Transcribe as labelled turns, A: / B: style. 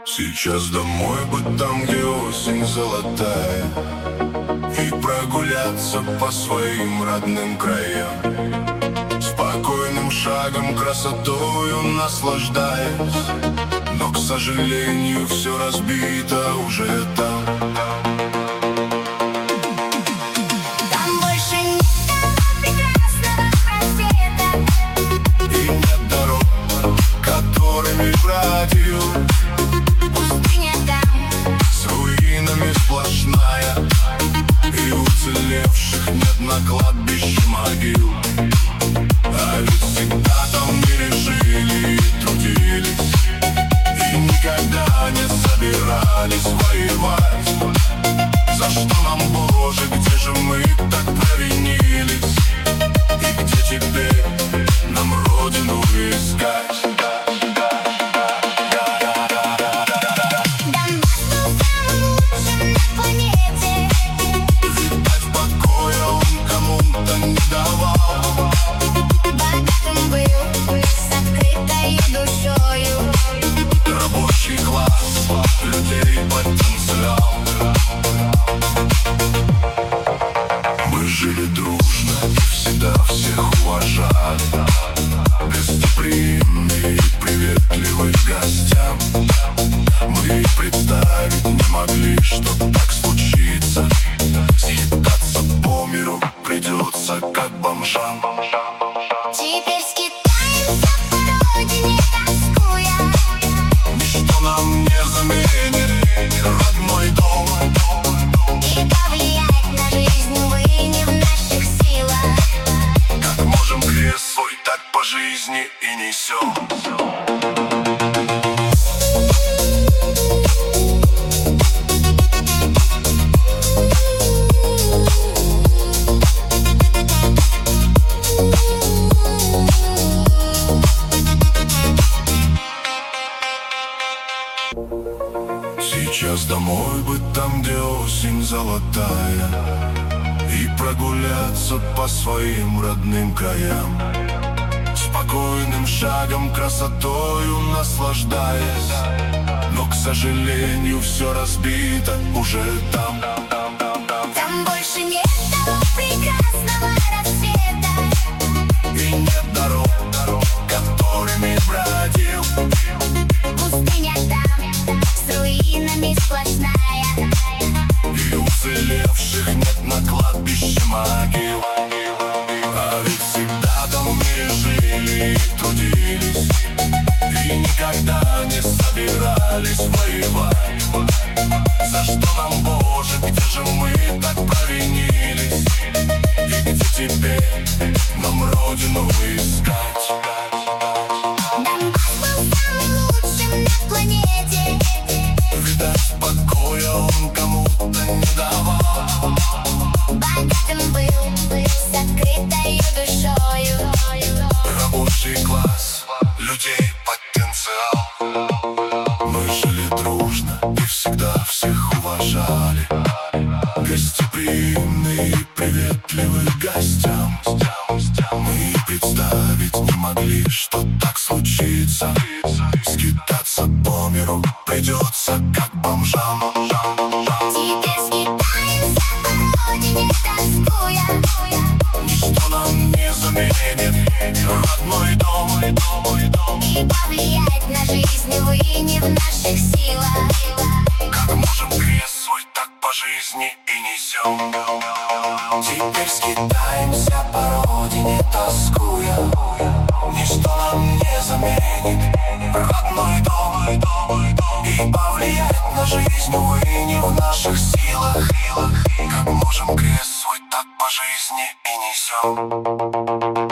A: Сейчас домой бы там, где осень золотая, и прогуляться по своим родным краям, спокойным шагом, красотою наслаждаясь. Но, к сожалению, все разбито уже там. Сплошная, и уцелевших нет на кладбище могил. А ведь всегда там мире жили и трудились, и никогда не собирались воевать. За что нам, Боже, где же мы так провинились? И где теперь нам родину искать? Жили дружно и всегда всех уважали, гостеприимные и приветливые к гостям. Мы и представить не могли, что так случится. Скитаться по миру придется, как бомжам.
B: Теперь скитаемся по родине, тоскуя.
A: Ничто нам не заменит родной дом.
B: И повлиять на жизнь вы не в наших силах.
A: Как можем, крест свой так по жизни и несем. Сейчас домой бы там, где осень золотая, и прогуляться по своим родным краям, спокойным шагом, красотою наслаждаясь. Но, к сожалению, все разбито уже там.
B: Там больше нет того прекрасного рассвета,
A: И нет дорог, которыми бродил.
B: пустыня там, с руинами сплошная.
A: И уцелевших нет на кладбище могил. А ведь всегда там в мире жили и трудились, и никогда не собирались воевать. За что нам, Боже, где же мы так провинились? И где теперь нам родину искать?
B: Донбасс был самым лучшим на планете.
A: Видать, покоя он кому-то не давал.
B: Богатым был, с открытою душою.
A: Рабочий класс, людей потенциал. Мы жили дружно и всегда всех уважали, гостеприимные и приветливые к гостям. Мы и представить не могли, что так случится. Скитаться по миру придется, как бомжам.
B: Теперь скитаемся по родине, тоскуя.
A: Ничто нам не заменит родной дом.
B: И повлиять на жизнь вы не в наших силах.
A: Как можем, крест свой так по жизни и несем. Теперь скитаемся по родине, тоскуя. Ничто нам не заменит родной дом. И повлиять на жизнь, увы, не в наших силах. Как можем, крест свой так по жизни и несем.